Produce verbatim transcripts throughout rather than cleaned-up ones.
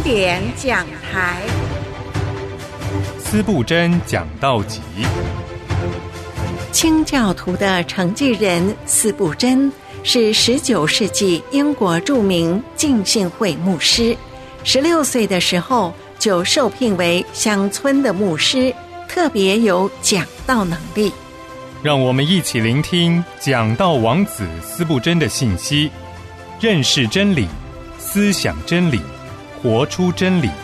典讲台， 司布真讲道集。 清教徒的承继人司布真是十九世纪英国著名浸信会牧师，十六岁的时候就受聘为乡村的牧师，特别有讲道能力。 让我们一起聆听讲道王子司布真的信息，认识真理，思想真理，活出真理。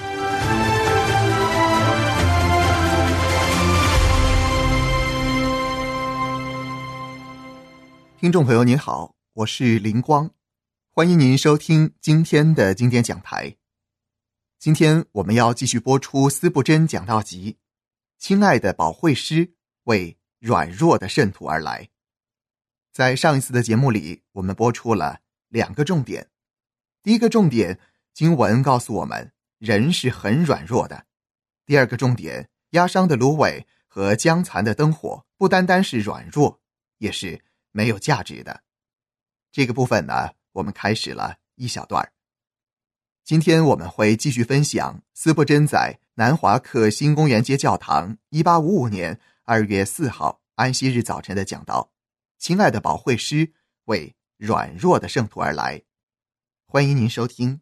听众朋友您好，我是林光，欢迎您收听今天的经典讲台。今天我们要继续播出司布真讲道集，亲爱的保惠师为软弱的圣徒而来。在上一次的节目里，我们播出了两个重点。第一个重点，经文告诉我们人是很软弱的。第二个重点，压伤的芦苇和将残的灯火不单单是软弱，也是没有价值的。这个部分呢，我们开始了一小段。今天我们会继续分享司布真在南华克新公园街教堂一八五五年二月四号安息日早晨的讲道，亲爱的保惠师为软弱的圣徒而来。欢迎您收听。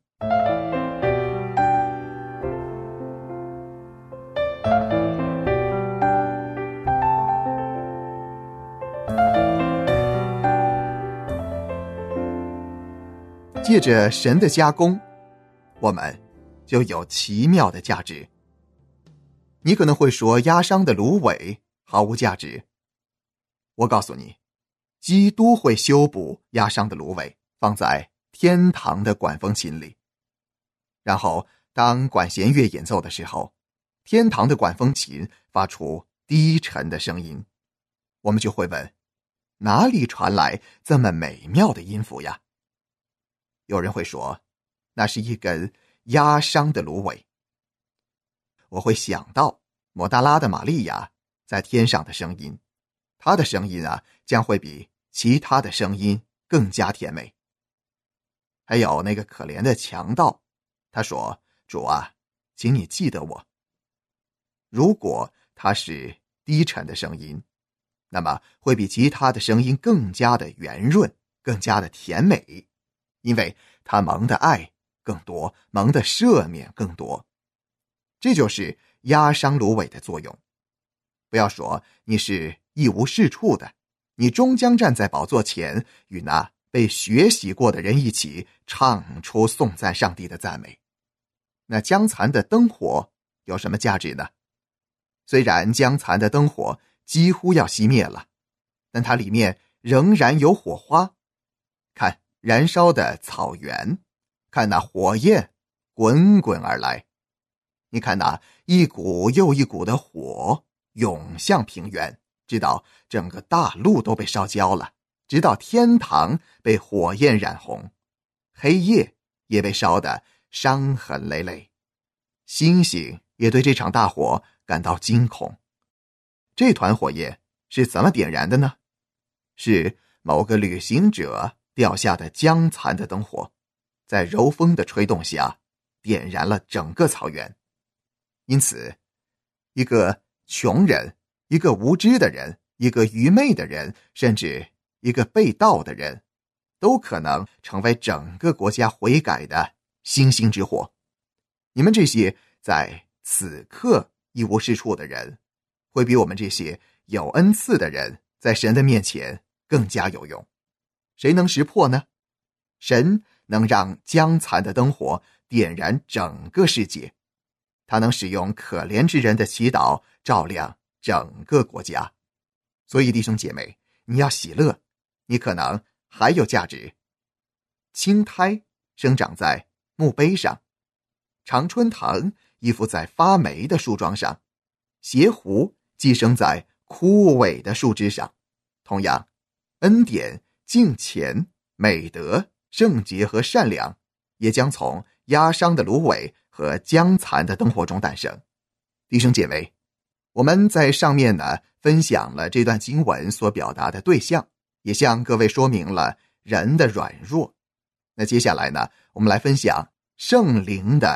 借着神的加工，我们就有奇妙的价值。你可能会说，压伤的芦苇毫无价值。我告诉你，基督会修补压伤的芦苇，放在天堂的管风琴里。然后当管弦乐演奏的时候，天堂的管风琴发出低沉的声音，我们就会问，哪里传来这么美妙的音符呀？有人会说，那是一根压伤的芦苇。我会想到抹大拉的玛利亚在天上的声音，她的声音啊，将会比其他的声音更加甜美。还有那个可怜的强盗，他说，主啊，请你记得我。如果他是低沉的声音，那么会比其他的声音更加的圆润，更加的甜美，因为他蒙的爱更多，蒙的赦免更多。这就是压伤芦苇的作用。不要说你是一无是处的，你终将站在宝座前，与那被学习过的人一起唱出颂赞上帝的赞美。那将残的灯火有什么价值呢？虽然将残的灯火几乎要熄灭了，但它里面仍然有火花。看燃烧的草原，看那火焰滚滚而来，你看那一股又一股的火涌向平原，直到整个大陆都被烧焦了，直到天堂被火焰染红，黑夜也被烧得伤痕累累，星星也对这场大火感到惊恐。这团火焰是怎么点燃的呢？是某个旅行者掉下的将残的灯火，在柔风的吹动下点燃了整个草原。因此，一个穷人，一个无知的人，一个愚昧的人，甚至一个被盗的人，都可能成为整个国家悔改的星星之火。你们这些在此刻一无是处的人，会比我们这些有恩赐的人在神的面前更加有用。谁能识破呢？神能让将残的灯火点燃整个世界，他能使用可怜之人的祈祷照亮整个国家。所以弟兄姐妹，你要喜乐，你可能还有价值。青苔生长在墓碑上，常春藤依附在发霉的树桩上，斜湖寄生在枯萎的树枝上。同样，恩典、敬虔、美德、圣洁和善良也将从压伤的芦苇和将残的灯火中诞生。弟兄姐妹，我们在上面呢分享了这段经文所表达的对象，也向各位说明了人的软弱。那接下来呢，我们来分享圣灵的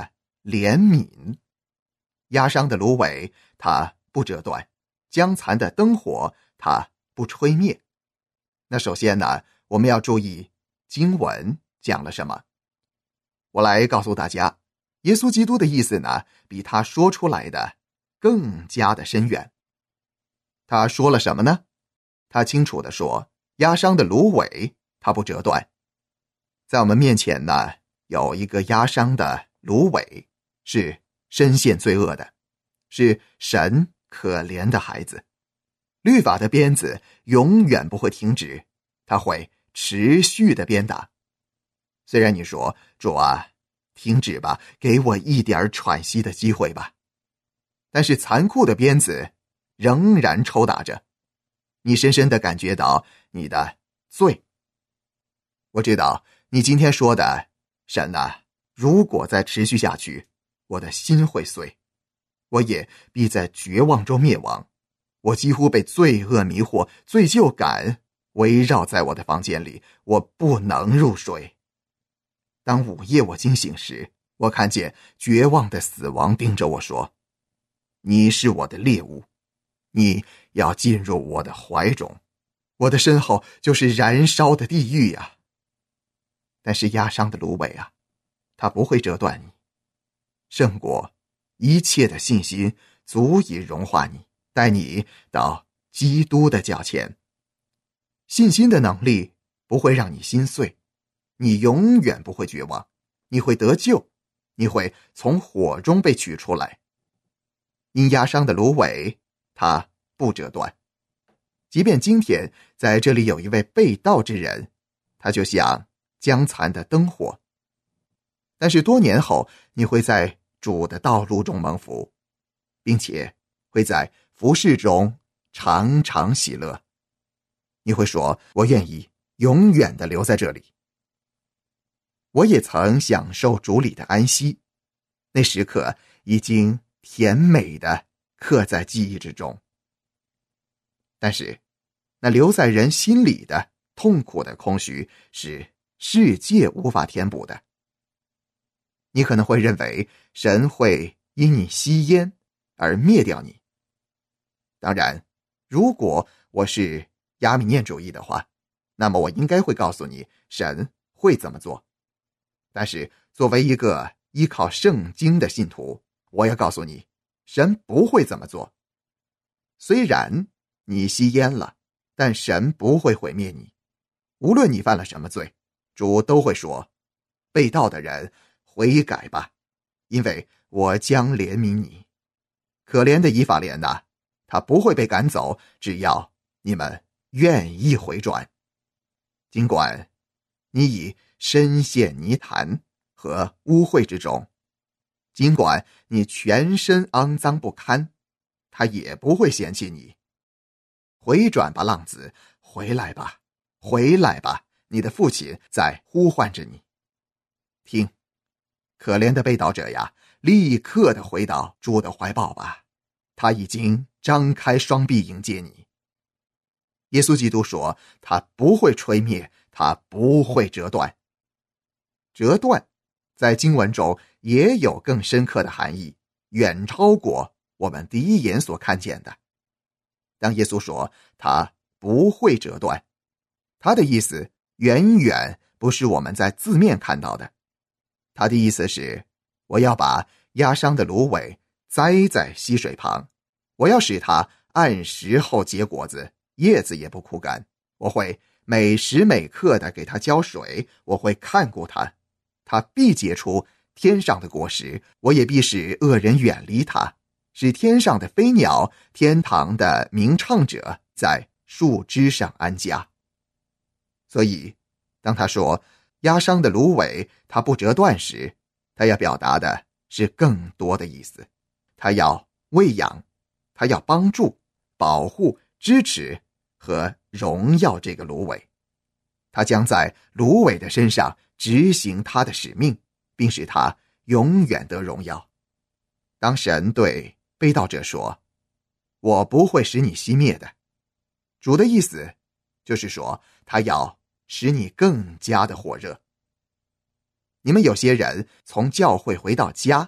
怜悯。压伤的芦苇它不折断，将残的灯火它不吹灭。那首先呢，我们要注意经文讲了什么。我来告诉大家，耶稣基督的意思呢，比他说出来的更加的深远。他说了什么呢？他清楚地说，压伤的芦苇它不折断。在我们面前呢，有一个压伤的芦苇，是深陷罪恶的，是神可怜的孩子。律法的鞭子永远不会停止，它会持续的鞭打。虽然你说，主啊，停止吧，给我一点喘息的机会吧，但是残酷的鞭子仍然抽打着，你深深地感觉到你的罪。我知道你今天说的，神啊，如果再持续下去，我的心会碎，我也必在绝望中灭亡。我几乎被罪恶迷惑，罪疚感围绕在我的房间里，我不能入睡。当午夜我惊醒时，我看见绝望的死亡盯着我说，你是我的猎物，你要进入我的怀中，我的身后就是燃烧的地狱呀、啊。但是压伤的芦苇啊，它不会折断你，胜过一切的信心足以融化你，带你到基督的脚前。信心的能力不会让你心碎，你永远不会绝望，你会得救，你会从火中被取出来。因压伤的芦苇它不折断，即便今天在这里有一位被盗之人，他就像将残的灯火，但是多年后你会在主的道路中蒙福，并且会在服事中常常喜乐。你会说，我愿意永远地留在这里。我也曾享受主里的安息，那时刻已经甜美地刻在记忆之中。但是那留在人心里的痛苦的空虚是世界无法填补的。你可能会认为神会因你吸烟而灭掉你。当然，如果我是亚米念主义的话，那么我应该会告诉你神会怎么做。但是作为一个依靠圣经的信徒，我要告诉你，神不会这么做。虽然你吸烟了，但神不会毁灭你。无论你犯了什么罪，主都会说，被盗的人悔改吧，因为我将怜悯你。可怜的以法莲哪，他不会被赶走，只要你们愿意回转。尽管你已深陷泥潭和污秽之中，尽管你全身肮脏不堪，他也不会嫌弃你。回转吧，浪子，回来吧，回来吧，你的父亲在呼唤着你。听，可怜的被盗者呀，立刻的回到主的怀抱吧，他已经张开双臂迎接你。耶稣基督说，他不会吹灭，他不会折断。折断在经文中也有更深刻的含义，远超过我们第一眼所看见的。当耶稣说他不会折断，他的意思远远不是我们在字面看到的。他的意思是，我要把压伤的芦苇栽在溪水旁，我要使它按时候结果子，叶子也不枯干。我会每时每刻的给它浇水，我会看顾它，它必结出天上的果实，我也必使恶人远离它，使天上的飞鸟、天堂的鸣唱者在树枝上安家。所以当他说压伤的芦苇它不折断时，他要表达的是更多的意思。他要喂养，他要帮助、保护、支持和荣耀这个芦苇。他将在芦苇的身上执行他的使命，并使他永远得荣耀。当神对被盗者说，我不会使你熄灭的，主的意思就是说，他要使你更加的火热。你们有些人从教会回到家，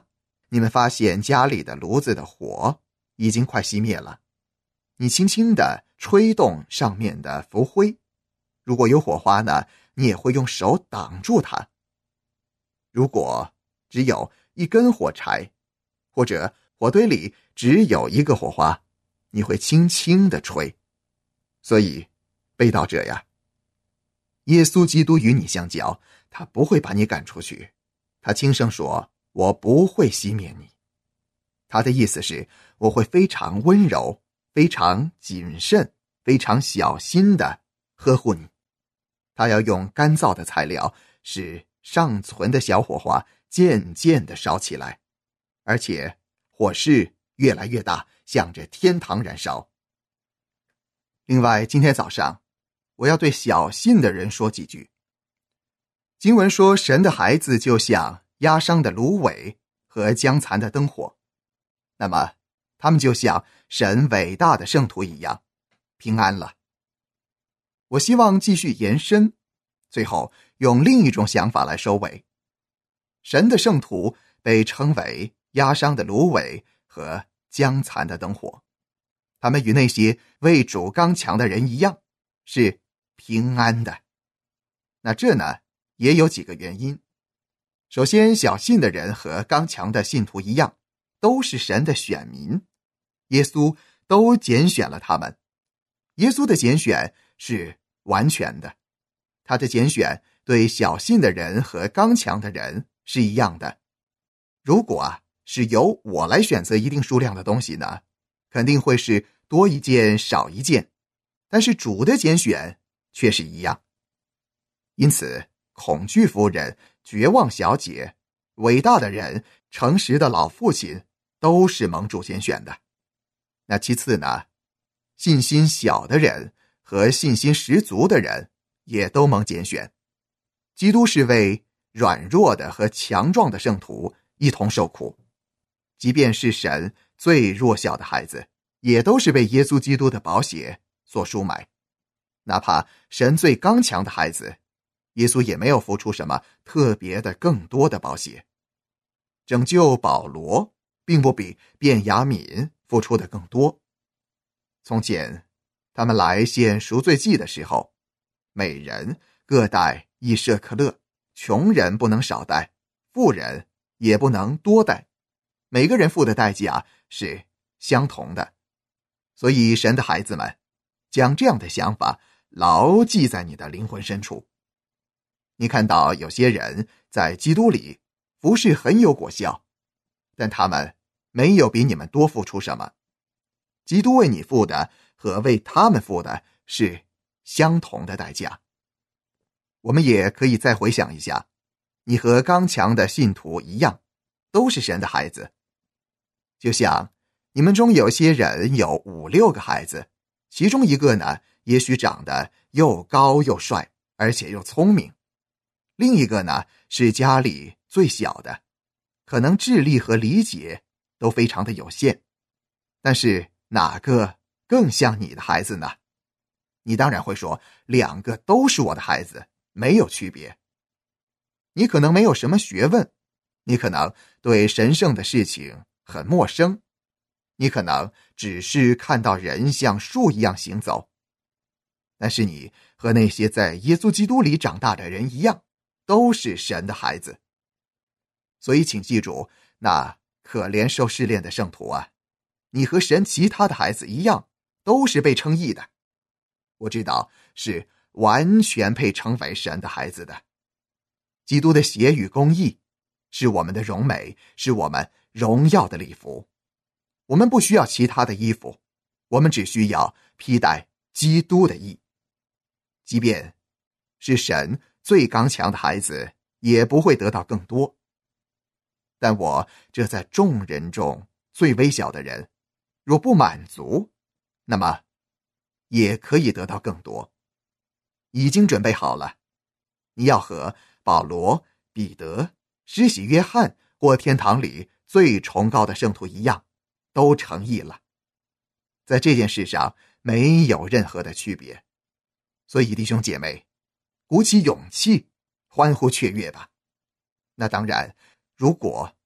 你们发现家里的炉子的火已经快熄灭了，你轻轻地吹动上面的浮灰，如果有火花呢，你也会用手挡住它。如果只有一根火柴，或者火堆里只有一个火花，你会轻轻地吹。所以背道者呀，耶稣基督与你相交，他不会把你赶出去，他轻声说，我不会熄灭你。他的意思是，我会非常温柔，非常谨慎，非常小心地呵护你。他要用干燥的材料，使尚存的小火花渐渐地烧起来，而且火势越来越大，向着天堂燃烧。另外，今天早上我要对小信的人说几句。经文说，神的孩子就像压伤的芦苇和将残的灯火，那么他们就像神伟大的圣徒一样平安了。我希望继续延伸，最后用另一种想法来收尾。神的圣徒被称为压伤的芦苇和将残的灯火，他们与那些为主刚强的人一样，是平安的。那这呢，也有几个原因。首先，小信的人和刚强的信徒一样，都是神的选民，耶稣都拣选了他们。耶稣的拣选是完全的，他的拣选对小信的人和刚强的人是一样的。如果啊是由我来选择一定数量的东西呢，肯定会是多一件少一件，但是主的拣选却是一样。因此，恐惧夫人、绝望小姐、伟大的人、诚实的老父亲都是蒙主拣选的。那其次呢，信心小的人和信心十足的人也都蒙拣选。基督是为软弱的和强壮的圣徒一同受苦，即便是神最弱小的孩子，也都是被耶稣基督的宝血所赎买。哪怕神最刚强的孩子，耶稣也没有付出什么特别的更多的宝血。拯救保罗并不比便雅悯付出的更多。从前他们来献赎罪祭的时候，每人各带一舍克勒，穷人不能少带，富人也不能多带，每个人付的代价是相同的。所以神的孩子们，将这样的想法牢记在你的灵魂深处。你看到有些人在基督里服事很有果效，但他们没有比你们多付出什么。基督为你付的和为他们付的是相同的代价。我们也可以再回想一下，你和刚强的信徒一样，都是神的孩子。就像你们中有些人有五六个孩子，其中一个呢，也许长得又高又帅，而且又聪明。另一个呢，是家里最小的，可能智力和理解都非常的有限。但是哪个更像你的孩子呢？你当然会说，两个都是我的孩子，没有区别。你可能没有什么学问，你可能对神圣的事情很陌生，你可能只是看到人像树一样行走。但是你和那些在耶稣基督里长大的人一样，都是神的孩子。所以请记住，那可怜受试炼的圣徒啊，你和神其他的孩子一样，都是被称义的。我知道是完全配称为神的孩子的。基督的血与公义是我们的荣美，是我们荣耀的礼服。我们不需要其他的衣服，我们只需要披戴基督的义。即便是神最刚强的孩子，也不会得到更多。但我这在众人中最微小的人，若不满足，那么也可以得到更多。已经准备好了，你要和保罗、彼得、施洗约翰或天堂里最崇高的圣徒一样，都成义了。在这件事上没有任何的区别。所以弟兄姐妹，鼓起勇气，欢呼雀跃吧。那当然，如果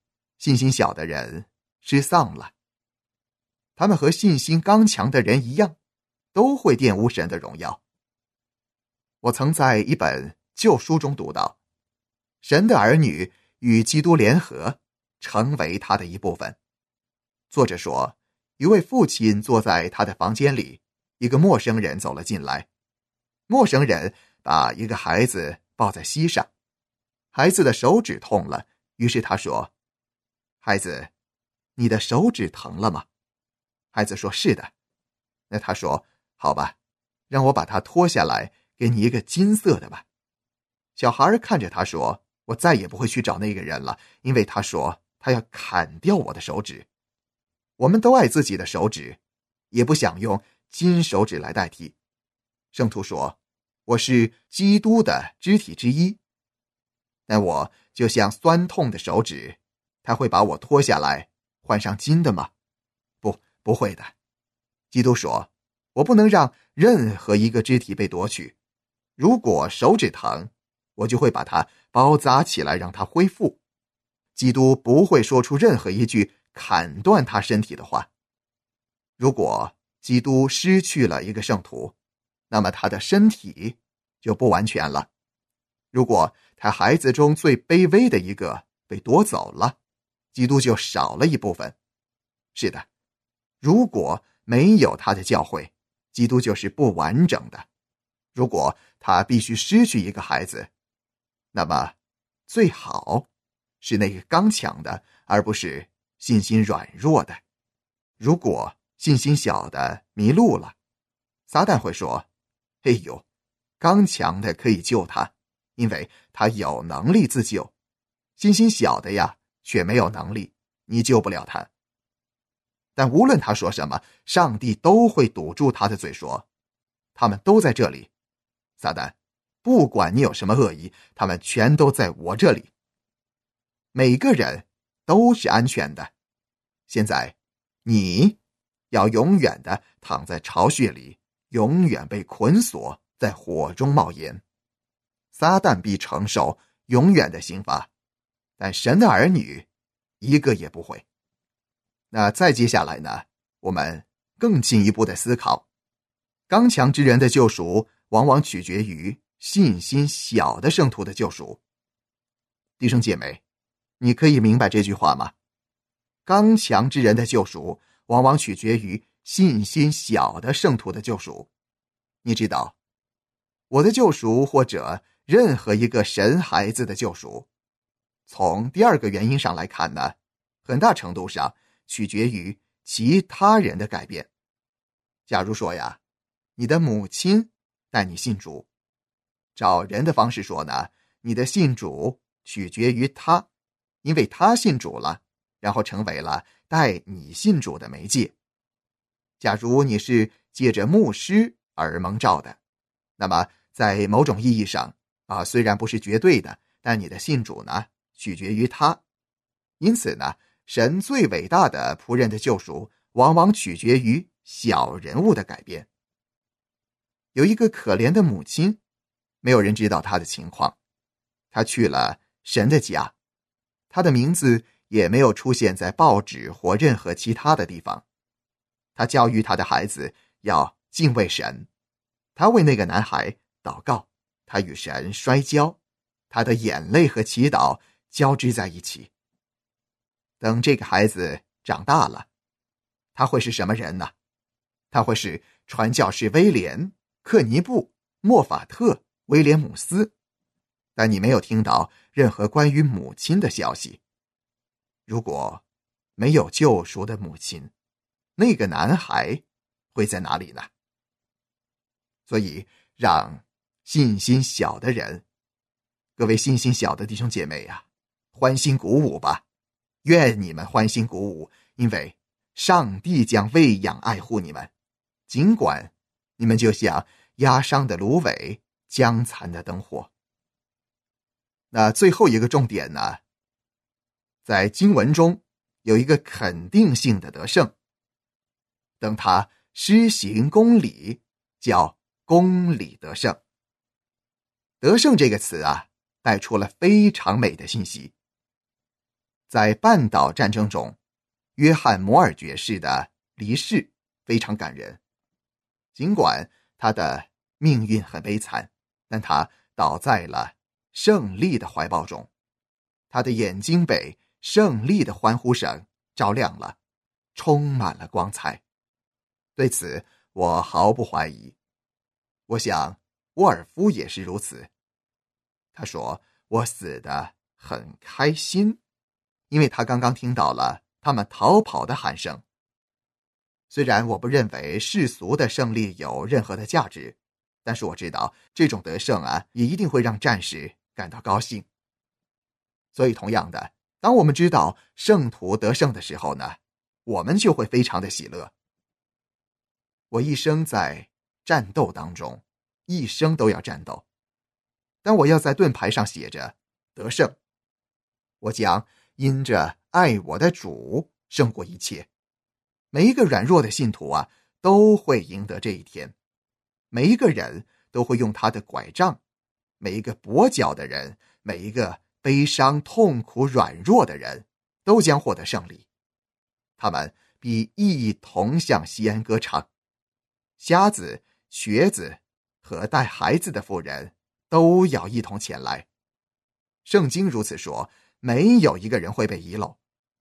信心小的人失丧了。他们和信心刚强的人一样，都会玷污神的荣耀。我曾在一本旧书中读到，神的儿女与基督联合，成为他的一部分。作者说，一位父亲坐在他的房间里，一个陌生人走了进来。陌生人把一个孩子抱在膝上，孩子的手指痛了，于是他说：孩子，你的手指疼了吗？孩子说是的。那他说，好吧，让我把它脱下来，给你一个金色的吧。小孩看着他说，我再也不会去找那个人了，因为他说他要砍掉我的手指。我们都爱自己的手指，也不想用金手指来代替。圣徒说，我是基督的肢体之一。那我就像酸痛的手指，他会把我脱下来换上金的吗？不，不会的。基督说，我不能让任何一个肢体被夺取。如果手指疼，我就会把它包扎起来让它恢复。基督不会说出任何一句砍断他身体的话。如果基督失去了一个圣徒，那么他的身体就不完全了。如果他孩子中最卑微的一个被夺走了，基督就少了一部分。是的，如果没有他的教会，基督就是不完整的。如果他必须失去一个孩子，那么最好是那个刚强的，而不是信心软弱的。如果信心小的迷路了，撒旦会说，哎呦，刚强的可以救他，因为他有能力自救。信心小的呀，却没有能力，你救不了他。但无论他说什么，上帝都会堵住他的嘴，说，他们都在这里。撒旦，不管你有什么恶意，他们全都在我这里。每个人都是安全的。现在你要永远的躺在巢穴里，永远被捆锁在火中冒烟。撒旦必承受永远的刑罚，但神的儿女一个也不会。那再接下来呢，我们更进一步的思考，刚强之人的救赎往往取决于信心小的圣徒的救赎。弟兄姐妹，你可以明白这句话吗？刚强之人的救赎往往取决于信心小的圣徒的救赎。你知道，我的救赎或者任何一个神孩子的救赎，从第二个原因上来看呢，很大程度上取决于其他人的改变。假如说呀，你的母亲带你信主，照人的方式说呢，你的信主取决于他，因为他信主了，然后成为了带你信主的媒介。假如你是借着牧师而蒙召的，那么在某种意义上啊，虽然不是绝对的，但你的信主呢，取决于他。因此呢，神最伟大的仆人的救赎，往往取决于小人物的改变。有一个可怜的母亲，没有人知道她的情况，她去了神的家，她的名字也没有出现在报纸或任何其他的地方。她教育她的孩子要敬畏神，她为那个男孩祷告，她与神摔跤，她的眼泪和祈祷交织在一起。等这个孩子长大了，他会是什么人呢？他会是传教士威廉、克尼布、莫法特、威廉姆斯。但你没有听到任何关于母亲的消息。如果没有救赎的母亲，那个男孩会在哪里呢？所以让信心小的人，各位信心小的弟兄姐妹啊，欢欣鼓舞吧，愿你们欢欣鼓舞，因为上帝将喂养爱护你们，尽管你们就像压伤的芦苇，将残的灯火。那最后一个重点呢，在经文中有一个肯定性的得胜，等他施行公理，叫公理得胜。得胜这个词啊，带出了非常美的信息。 在半岛战争中，约翰·摩尔爵士的离世非常感人。尽管他的命运很悲惨，但他倒在了胜利的怀抱中，他的眼睛被胜利的欢呼声照亮了，充满了光彩。对此我毫不怀疑。我想沃尔夫也是如此。他说我死得很开心，因为他刚刚听到了他们逃跑的喊声。虽然我不认为世俗的胜利有任何的价值，但是我知道这种得胜啊，也一定会让战士感到高兴。所以同样的，当我们知道圣徒得胜的时候呢，我们就会非常的喜乐。我一生在战斗当中，一生都要战斗。但我要在盾牌上写着得胜，我将因着爱我的主胜过一切。每一个软弱的信徒啊，都会赢得这一天。每一个人都会用他的拐杖，每一个跛脚的人，每一个悲伤、痛苦、软弱的人，都将获得胜利。他们必一同向西安歌唱。瞎子、瘸子和带孩子的妇人都要一同前来。圣经如此说，没有一个人会被遗漏。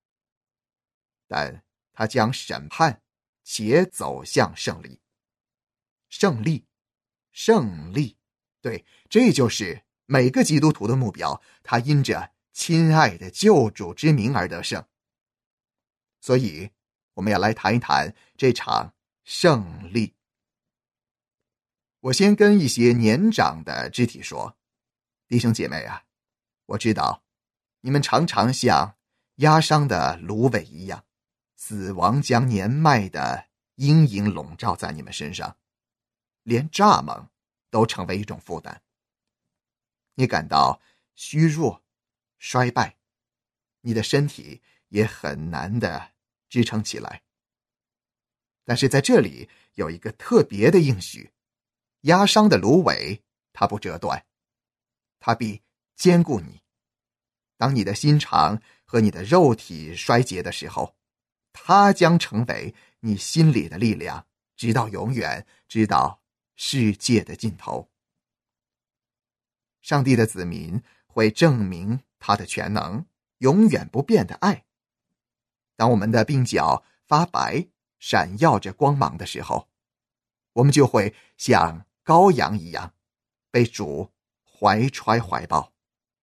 但他将审判且走向胜利。胜利，胜利，对，这就是每个基督徒的目标。他因着亲爱的救主之名而得胜。所以我们要来谈一谈这场胜利。我先跟一些年长的肢体说，弟兄姐妹啊，我知道你们常常像压伤的芦苇一样，死亡将年迈的阴影笼罩在你们身上，连蚱蜢都成为一种负担。你感到虚弱、衰败，你的身体也很难的支撑起来。但是在这里有一个特别的应许，压伤的芦苇它不折断，它必坚固你。当你的心肠和你的肉体衰竭的时候，它将成为你心里的力量，直到永远，直到世界的尽头。上帝的子民会证明他的全能，永远不变的爱。当我们的鬓角发白，闪耀着光芒的时候，我们就会像羔羊一样被主怀揣怀抱。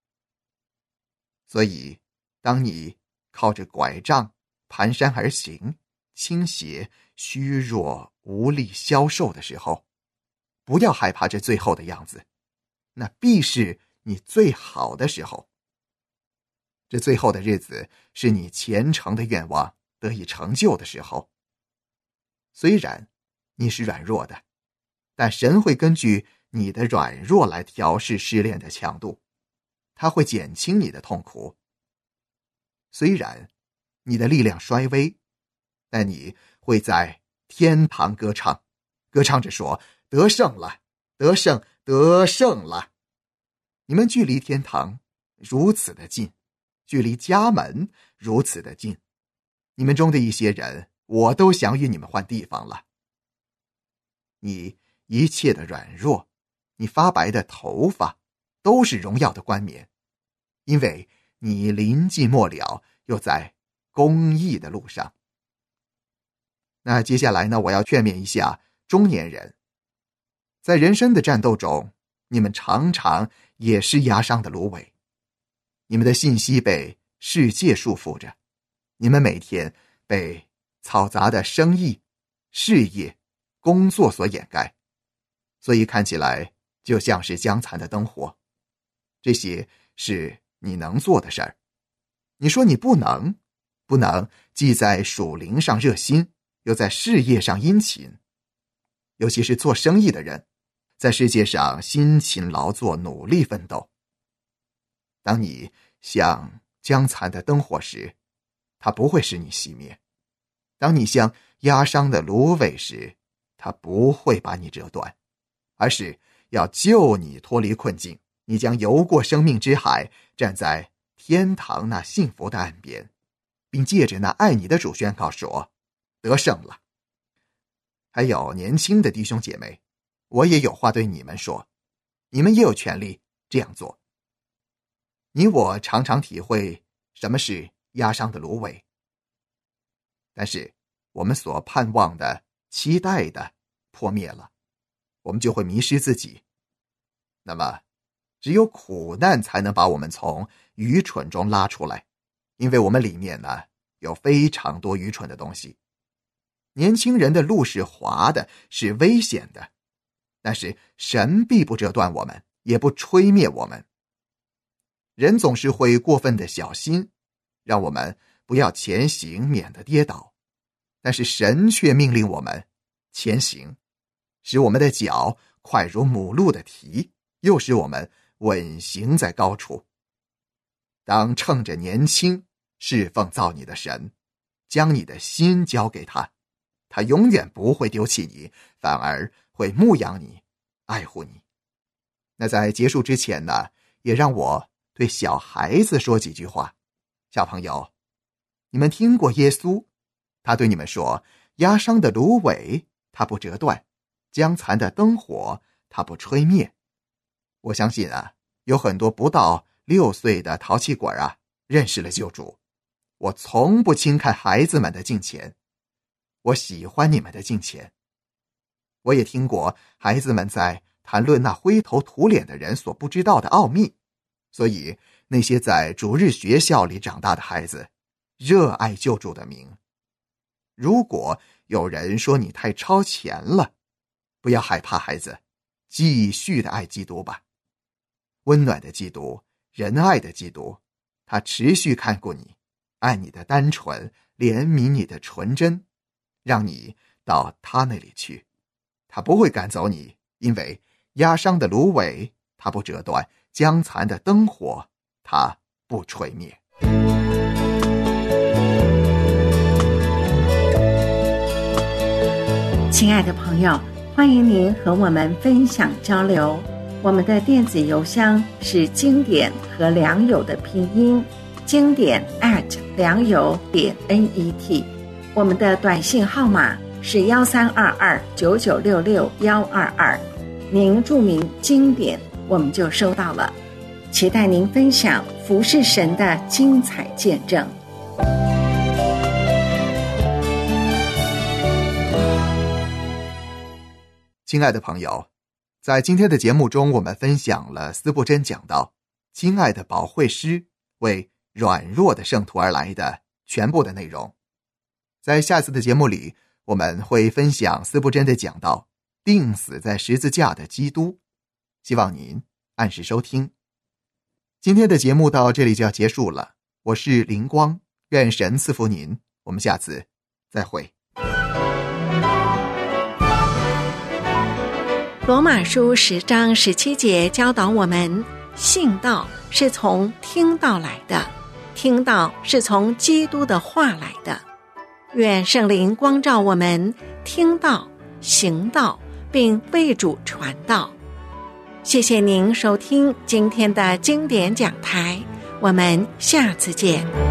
所以当你靠着拐杖蹒跚而行，倾斜、虚弱、无力、消瘦的时候，不要害怕这最后的样子，那必是你最好的时候。这最后的日子是你虔诚的愿望得以成就的时候。虽然你是软弱的，但神会根据你的软弱来调试试炼的强度，他会减轻你的痛苦。虽然你的力量衰微，但你会在天堂歌唱，歌唱着说，得胜了，得胜，得胜了。你们距离天堂如此的近，距离家门如此的近，你们中的一些人，我都想与你们换地方了。你一切的软弱，你发白的头发，都是荣耀的冠冕，因为你临近末了，又在公义的路上。那接下来呢，我要劝勉一下中年人，在人生的战斗中，你们常常也是压伤的芦苇，你们的信息被世界束缚着，你们每天被嘈杂的生意、事业、工作所掩盖，所以看起来就像是将残的灯火。这些是你能做的事儿。你说你不能，不能既在属灵上热心，又在事业上殷勤。尤其是做生意的人，在世界上辛勤劳作，努力奋斗。当你像将残的灯火时，它不会使你熄灭；当你像压伤的芦苇时，它不会把你折断，而是要救你脱离困境。你将游过生命之海，站在天堂那幸福的岸边，并借着那爱你的主宣告说，得胜了。还有年轻的弟兄姐妹，我也有话对你们说，你们也有权利这样做。你我常常体会什么是压伤的芦苇，但是我们所盼望的、期待的破灭了，我们就会迷失自己。那么只有苦难才能把我们从愚蠢中拉出来，因为我们里面呢有非常多愚蠢的东西。年轻人的路是滑的，是危险的，但是神必不折断我们，也不吹灭我们。人总是会过分的小心，让我们不要前行，免得跌倒。但是神却命令我们前行，使我们的脚快如母鹿的蹄，又使我们稳行在高处。当趁着年轻侍奉造你的神，将你的心交给他，他永远不会丢弃你，反而会牧养你，爱护你。那在结束之前呢，也让我对小孩子说几句话。小朋友，你们听过耶稣，他对你们说，压伤的芦苇他不折断，将残的灯火他不吹灭。我相信啊，有很多不到六岁的淘气鬼啊，认识了救主。我从不轻看孩子们的敬虔，我喜欢你们的敬虔。我也听过孩子们在谈论那灰头土脸的人所不知道的奥秘，所以那些在主日学校里长大的孩子热爱救主的名。如果有人说你太超前了，不要害怕，孩子，继续的爱基督吧。温暖的基督，仁爱的基督，他持续看顾你，爱你的单纯，怜悯你的纯真，让你到他那里去。他不会赶走你，因为压伤的芦苇他不折断，将残的灯火他不吹灭。 亲爱的朋友，欢迎您和我们分享交流。我们的电子邮箱是经典和良友的拼音，经典 at 良友点 net。我们的短信号码是幺三二二九九六六幺二二，您注明经典，我们就收到了。期待您分享服侍神的精彩见证。 亲爱的朋友，在今天的节目中，我们分享了司布真讲到亲爱的保惠师为软弱的圣徒而来的全部的内容。在下次的节目里，我们会分享司布真的讲到钉死在十字架的基督。希望您按时收听。今天的节目到这里就要结束了，我是灵光，愿神赐福您，我们下次再会。 罗马书十章十七节教导我们，信道是从听道来的，听道是从基督的话来的。愿圣灵光照我们，听道、行道，并为主传道。谢谢您收听今天的经典讲台，我们下次见。